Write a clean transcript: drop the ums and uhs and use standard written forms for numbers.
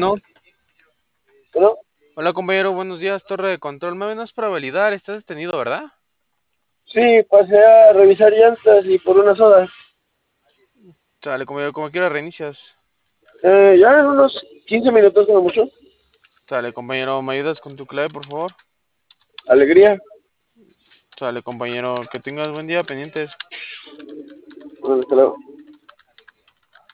Bueno, Bueno, hola compañero, buenos días, torre de control. Me venás para validar, estás detenido, ¿verdad? sí, pasé a revisar llantas y por una soda. Sale, compañero, como quiera reinicias. Ya en unos 15 minutos como mucho. Sale, compañero, ¿me ayudas con tu clave, por favor? Alegría. Sale, compañero, que tengas buen día, pendientes. Bueno, hasta luego.